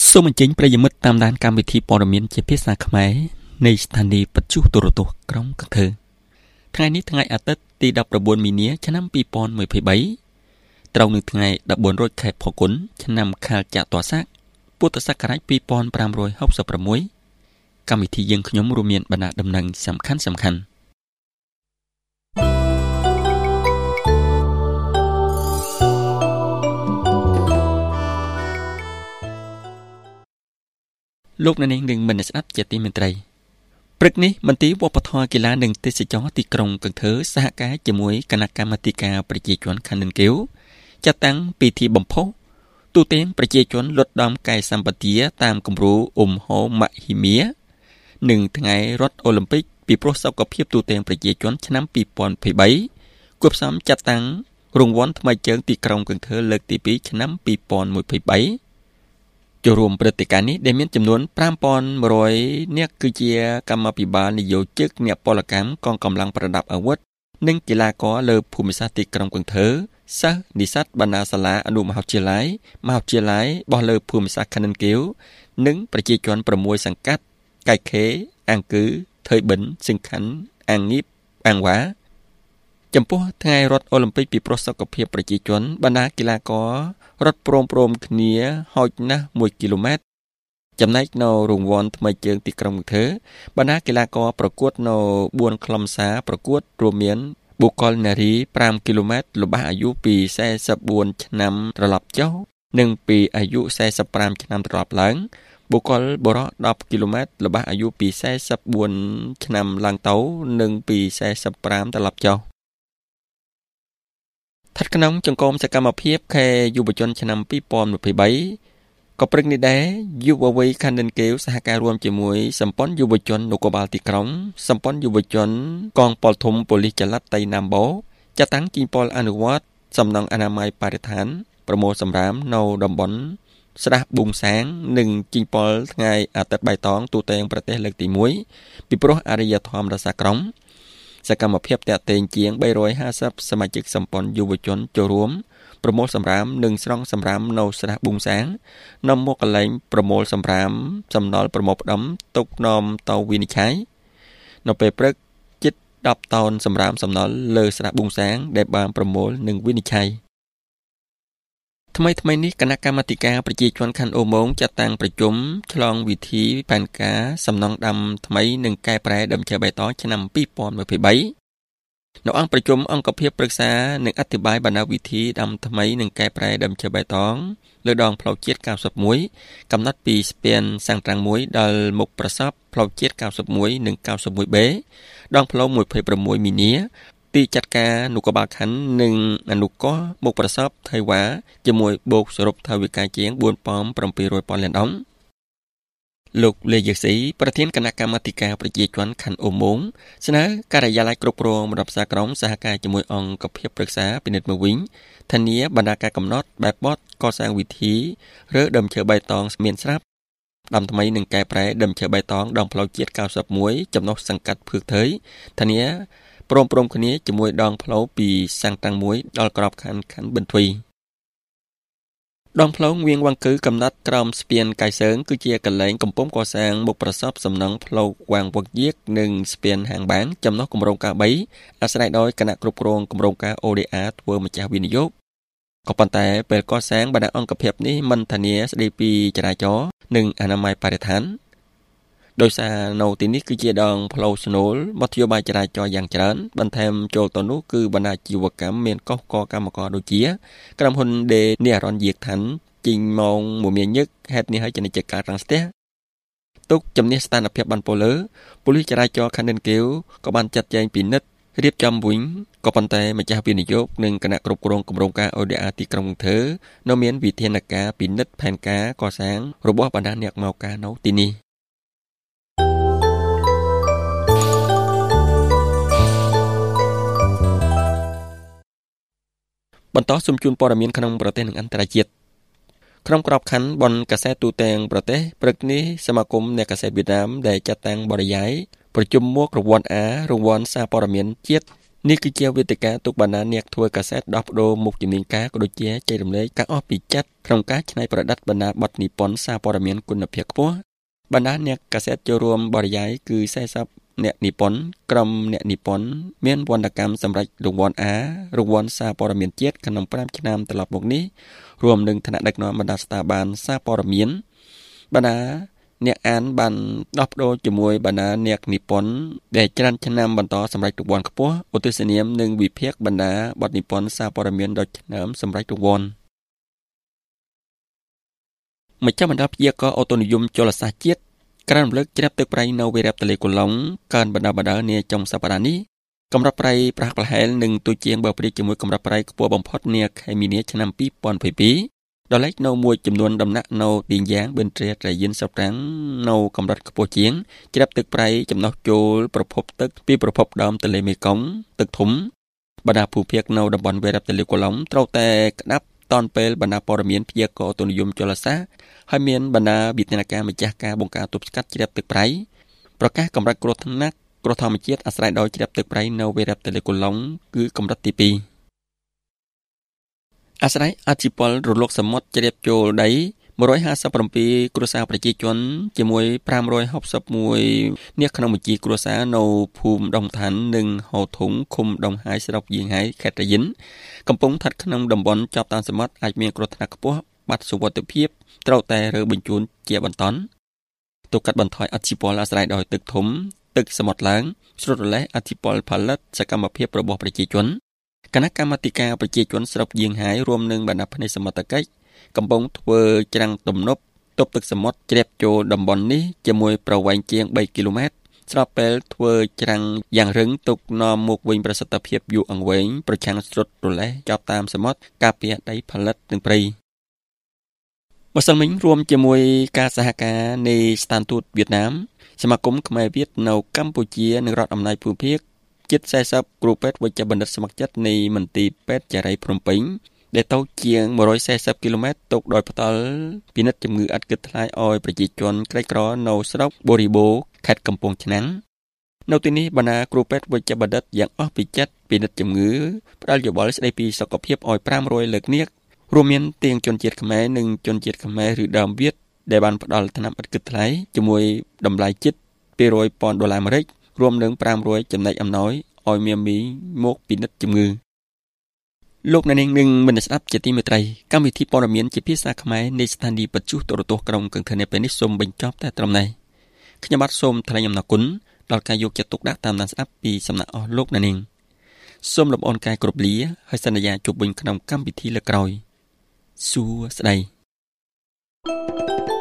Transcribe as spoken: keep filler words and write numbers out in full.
សូមអញ្ជើញប្រិយមិត្តតាមដានកម្មវិធីព័ត៌មានជាភាសាខ្មែរនៃស្ថានីយ៍វិទ្យុទូរទស្សន៍ក្រុងកន្ធើថ្ងៃនេះថ្ងៃអាទិត្យទីដប់ប្រាំបួនមីនាឆ្នាំពីរពាន់ยี่สิบสามត្រូវនៅថ្ងៃដប់បួនរោចខែផល្គុនឆ្នាំខាលចត្វាស័កពុទ្ធសករាជពីរពាន់ប្រាំរយហកសិបប្រាំមួយកម្មវិធីយើងខ្ញុំរួមមានបណ្ដាដំណឹងសំខាន់សំខាន់លោកអ្នកនាងនឹងមិនស្ដាប់ជាទីមេត្រីព្រឹកនេះមន្ទីរវប្បធម៌កីឡានិងទេសចរណ៍ទីក្រុងកន្ធើសហការជាមួយគណៈកម្មាធិការប្រជាជនខណ្ឌនគីវចាត់តាំងពិធីបំផុសទូទាំងប្រជាជនលុតដំកាយសម្បទាតាមគំរូអ៊ុំហូម៉ាក់ហ៊ីមៀនិងថ្ងៃរត់អូឡ িম্প ិកពីព្រោះសុខភាពទូទាំងប្រជាជនឆ្នាំពីរពាន់ยี่สิบสามគួបផ្សំចាត់តាំងរង្វាន់ថ្មីជើងទីក្រុងកន្ធើលើកទីពីរឆ្នាំពីរពាន់ยี่สิบสามចូលរួមព្រឹត្តិការណ៍នេះដែលមានចំនួនប្រាំពាន់មួយរយនាក់គឺជាកម្មាភិបាលនយោជកអ្នកពលកម្មកងកម្លាំងប្រដាប់អាវុធនិងកីឡាករលើភូមិសាស្ត្រទីក្រុងកន្ធើសិស្សនិស្សិតបណ្ដាសាលាអនុមហាវិទ្យាល័យមហាវិទ្យាល័យបោះលើភូមិសាស្ត្រខណ្ឌនគីវនិងប្រជាជនប្រាំមួយសង្កាត់កែកខេអង្គឺថើយបិនសិង្ខាន់អាងងៀបអាងវ៉ាចំពោះថ្ងៃរត់អូឡ িম্প ិកពីព្រោះសុខភាពប្រជាជនបណ្ដាកីឡាកររត់ព្រមព្រមគ្នាហោចណាស់មួយគីឡូម៉ែត្រចំណែកនៅរង្វាន់ថ្មីជើងទីក្រុងកន្ធើបណ្ដាកីឡាករប្រកួតនៅបួនខ្លឹមសារប្រកួតរួមមានបុគ្គលនារីប្រាំគីឡូម៉ែត្រល្បះអាយុពីសែសិប៤ឆ្នាំត្រឡប់ចុះនិងពីអាយុសែសិបប្រាំឆ្នាំត្រឡប់ឡើងបុគ្គលបុរសដប់គីឡូម៉ែត្រល្បះអាយុពីសែសិប៤ឆ្នាំឡើងទៅនិងពីសែសិបប្រាំត្រឡប់ចុះស្ថិតក្នុងចង្កូមសកម្មភាពខែយុវជនឆ្នាំពីរពាន់ยี่สิบสามក៏ព្រឹកនេះដែរយុវវ័យខណ្ឌនគីវសហការរួមជាមួយសម្ព័ន្ធយុវជននគរបាលទីក្រុងសម្ព័ន្ធយុវជនកងពលធំប៉ូលីសចល័តតៃណាំបូចាត់តាំងជីងពលអនុវត្តសំណង់អនាម័យបរិស្ថានប្រមូលសម្រាមនៅតំបន់ស្រះប៊ុងសាងនិងជីងពលថ្ងៃអាទិត្យបៃតងទូទាំងប្រទេសលើកទីមួយពីព្រោះអរិយធម៌រដ្ឋសាក្រុងសកម្មភាពតាក់ទងជាងបីរយห้าสิบសមាជិកសម្ព័ន្ធយុវជនចូលរួមប្រមូលសម្រាមនិងស្រង់សម្រាមនៅស្រះប៊ុងសាងនាំមកកន្លែងប្រមូលសម្រាមសំណល់ប្រមូលផ្ដុំទុកនាំទៅវិនិច្ឆ័យនៅពេលព្រឹកជិតដប់តោនសម្រាមសំណល់លើស្រះប៊ុងសាងដែលបានប្រមូលនិងវិនិច្ឆ័យថ្មីថ្មីនេះគណៈកម្មាធិការប្រជាជនខណ្ឌអូម៉ូងចាត់តាំងប្រជុំឆ្លងវិធីផែនការសំណង់ដាំថ្មីនិងកែប្រែដើមឈើបៃតងឆ្នាំពីរពាន់ยี่สิบสามនៅអង្គប្រជុំអង្គភាពប្រឹក្សានិងអធិប្បាយបណ្ដាវិធីដាំថ្មីនិងកែប្រែដើមឈើបៃតងលើដងផ្លូវជាតិเก้าสิบเอ็ดកំណត់ពីស្ពានសាំងត្រាំងមួយដល់មុខប្រសពផ្លូវជាតិเก้าสิบเอ็ดនិងเก้าสิบเอ็ดបេដងផ្លូវยี่สิบหกមីនាទីចាត់ការនគរបាលខណ្ឌនិងអនុកោះមុខប្រសពថៃវ៉ាជាមួយបូកសរុបថវិកាជាងbốnពាន់bảyរយពាន់លានដុល្លារលោកលេយស៊ីប្រធានគណៈកម្មាធិការប្រជាជនខណ្ឌអូម៉ូងស្នើការិយាល័យគ្រប់គ្រងរដ្ឋសាក្រុងសហការជាមួយអង្គភាពប្រឹក្សាពិនិត្យមកវិញធានាបណ្ដាការកំណត់បែបបទកសាងវិធីឬដើមឈើបៃតងមានស្រាប់ដាំថ្មីនិងកែប្រែដើមឈើបៃតងដងផ្លូវជាតិเก้าสิบเอ็ดចំណុះសង្កាត់ភឿកថើយធានាព្រមព្រមគ្នាជាមួយដងផ្លូវពីសាំងតាំងមួយដល់ក្របខណ្ឌខណ្ឌបន្ទាយដងផ្លូវវៀងវ៉ាងគឺកំណត់ក្រោមស្ពានកៃសើងគឺជាកន្លែងកំពុងកសាងមុខប្រសពសំណង់ផ្លូវវាងវឹកយៀកនិងស្ពានហាងបាងចំណុះគម្រោងការបីអាស្រ័យដោយគណៈគ្រប់គ្រងគម្រោងការ អូ ដេ អារ ធ្វើម្ចាស់វិនិយោគក៏ប៉ុន្តែពេលកសាងបណ្ដាអង្គភាពនេះមិនធានាស្ដីពីចរាចរណ៍និងអនាម័យបរិស្ថានដោយសារនៅទីនេះគឺជាដងផ្លូវស្នូលមធ្យោបាយចរាចរណ៍យ៉ាងច្រើនបន្ថែមចូលទៅនោះគឺបណ្ដាជីវកម្មមានកុសកកម្មករដូចជាក្រុមហ៊ុនដេនីអារ៉ុនយាកឋានជីងម៉ងមួយមានញឹកហេតុនេះហើយចនិចការរាំងស្ទះទុកជំនះស្ថានភាពបានពលលើប៉ូលីសចរាចរណ៍ខណ្ឌនគីវក៏បានចាត់ចែងពិនិត្យរៀបចំវិញក៏ប៉ុន្តែម្ចាស់វិនិយោគនិងគណៈគ្រប់គ្រងគម្រោងការ អូ ដេ អារ ទីក្រុងកន្ធើនៅមានវិធានការពិនិត្យផែនការកសាងរបស់បណ្ដាអ្នកមកការនៅទីនេះបន្តសូមជូនព័ត៌មានក្នុងប្រទេសនិងអន្តរជាតិក្នុងក្របខ័ណ្ឌបនកាសែតទូទាំងប្រទេសព្រឹកនេះសមាគមអ្នកកាសែតវៀតណាមដែលចាត់តាំងបរិយាយប្រជុំមករង្វាន់ A រង្វាន់សារព័ត៌មានជាតិនេះគឺជាវេទិកាទុកបណ្ដាអ្នកធ្វើកាសែតដោះដូរមុខជំនាញការក៏ដូចជាចែករំលែកការអស់ពីចិត្តក្នុងការច្នៃប្រឌិតបណ្ដាបទនិពន្ធសារព័ត៌មានគុណភាពខ្ពស់បណ្ដាអ្នកកាសែតចូលរួមបរិយាយគឺសែសប់អ្នកនិពន្ធក្រុមអ្នកនិពន្ធមានវណ្ណកម្មសម្រាប់រង្វាន់ A រង្វាន់សារព័ត៌មានជាតិក្នុងប្រាំឆ្នាំត្រឡប់មកនេះរួមនឹងឋានៈដឹកនាំបណ្ដាស្ថាប័នសារព័ត៌មានបណ្ដាអ្នកអានបានដោះដូរជាមួយបណ្ដាអ្នកនិពន្ធដែលច្រើនឆ្នាំបន្តសម្រាប់រង្វាន់ខ្ពស់ឧទ្ទិសនាមនិងវិភាគបណ្ដាបទនិពន្ធសារព័ត៌មានដ៏ឆ្នើមសម្រាប់រង្វាន់ម្ចាស់បណ្ដាព្យាករណ៍អូតូនិយមជលសាស្ត្រជាតិក្រៅរំលឹកជ្រាបទឹកប្រៃនៅវាលទន្លេកូឡុងកើនបណ្ដាបណ្ដានាចុងសប្តាហ៍នេះកម្រិតប្រៃប្រហាក់ប្រហែលនឹងទូជាងបើប្រៀបជាមួយកម្រិតប្រៃខ្ពស់បំផុតនាខែមីនាឆ្នាំពីរពាន់ยี่สิบสองដល់ឡែកនៅមួយចំនួនដំណាក់នៅទីយ៉ាងបិនត្រាត្រយិនសប្រាំងនៅកម្រិតខ្ពស់ជាងជ្រាបទឹកប្រៃចំណុះចូលប្រភពទឹកពីប្រភពដើមទន្លេមេគង្គទឹកធំបណ្ដាភូមិភាគនៅតំបន់វាលទន្លេកូឡុងត្រូវតែក្តាប់តនពេលបណ្ដាព័ត៌មានព្យាករណ៍ទូនិយមជលសាស្ត្រហើយមានបណ្ដាវិធានការម្ចាស់ការបង្ការទប់ស្កាត់ជ្រាបទឹកប្រៃប្រកាសកម្រិតគ្រោះថ្នាក់គ្រោះធម្មជាតិអាស្រ័យដោយជ្រាបទឹកប្រៃនៅវាលទន្លេកូឡុងគឺកម្រិតទីពីរអាស្រ័យអធិពលរលកសមុទ្រជ្រាបចូលដីmột trăm hai mươi bảyគ្រួសារប្រជាជនជាមួយfive hundred sixty-oneអ្នកក្នុងបញ្ជីគ្រួសារនៅភូមិដងឋាននិងហោធុងឃុំដងហាយស្រុកយាងហៃខេត្តត្រយិនកំពុងស្ថិតក្នុងតំបន់ជាប់តាមសមុទ្រអាចមានគ្រោះថ្នាក់ខ្ពស់បាត់សុវត្ថិភាពត្រូវតែរើបញ្ជូនជាបន្តទៅកាត់បន្ថយអធិពលអាស្រ័យដោយទឹកធំទឹកសមុទ្រឡើងស្រុតរលេះអធិពលផលិតសកម្មភាពរបស់ប្រជាជនគណៈកម្មាធិការប្រជាជនស្រុកយាងហៃរួមនឹងបណ្ដាផ្នែកសមត្ថកិច្ចកំពុងធ្វើច្រាំងទំនប់ទប់ទឹកសមុទ្រជ្រាបចូលតំបន់នេះជាមួយប្រវែងជាងthreeគីឡូម៉ែត្រស្របពេលធ្វើច្រាំងយ៉ាងរឹងទុកនាំមកវិញប្រសិទ្ធភាពយូរអង្វែងប្រឆាំងស្រុតរលេះចាប់តាមសមុទ្រការពារដីផលិតនិងព្រៃម្សិលមិញរួមជាមួយការសហការនៃស្ថានទូតវៀតណាមសមាគមខ្មែរវៀតនៅកម្ពុជានិងរដ្ឋអំណាចភូមិភាគជិតสี่สิบគ្រូពេទ្យវិជ្ជបណ្ឌិតស្ម័គ្រចិត្តនៃមន្ទីរពេទ្យចារីភ្នំពេញដែលទៅជាងone hundred fortyគីឡូម៉ែត្រទុកដោយផ្ទាល់ពិនិត្យជំងឺឥតគិតថ្លៃឲ្យប្រជាជនក្រីក្រនៅស្រុកបូរីបូខេត្តកំពង់ឆ្នាំងនៅទីនេះបណ្ដាគ្រូពេទ្យវិជ្ជបណ្ឌិតយ៉ាងអស់ពីចិត្តពិនិត្យជំងឺផ្ដល់យោបល់ស្ដីពីសុខភាពឲ្យfive hundredលើកនាក់រួមមានទាំងជនជាតិខ្មែរនិងជនជាតិខ្មែរឬដើមវៀតដែលបានផ្ដល់ថ្នាំឥតគិតថ្លៃជាមួយតម្លៃជិតtwo hundred thousandដុល្លារអាមេរិករួមនឹងfive hundredចំណែកអំណោយឲ្យមានមីមកពិនិត្យជំងឺលោកអ្នកនាងនឹងមិនស្ដាប់ជាទីមេត្រីកម្មវិធីព័ត៌មានជាភាសាខ្មែរនៃស្ថានីយ៍បច្ចុប្បន្នទូរទស្សន៍ក្រុងកឹងធនៈពេលនេះសូមបញ្ចប់តែត្រឹមនេះខ្ញុំបាទសូមថ្លែងអំណរគុណដល់ការយកចិត្តទុកដាក់តាមដានស្ដាប់ពីសំណាក់អស់លោកអ្នកនាងសូមលំអរកាយគ្រប់លាហើយសន្យាជួបវិញក្នុងកម្មវិធីលើកក្រោយសួស្ដី